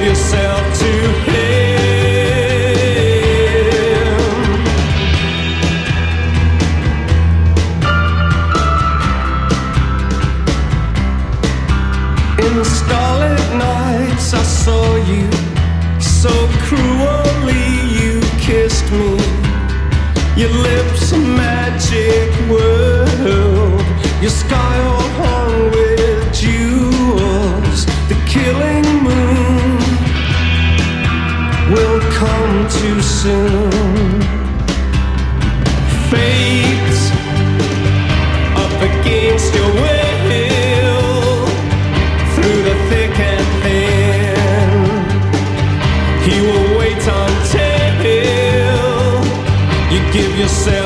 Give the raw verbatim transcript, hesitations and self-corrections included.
yourself to him. In the starlit nights I saw you, so cruelly you kissed me. Your lips a magic world, your sky all hung with jewels. The killing moon will come too soon. Fate up against your will, through the thick and thin. He will wait until you give yourself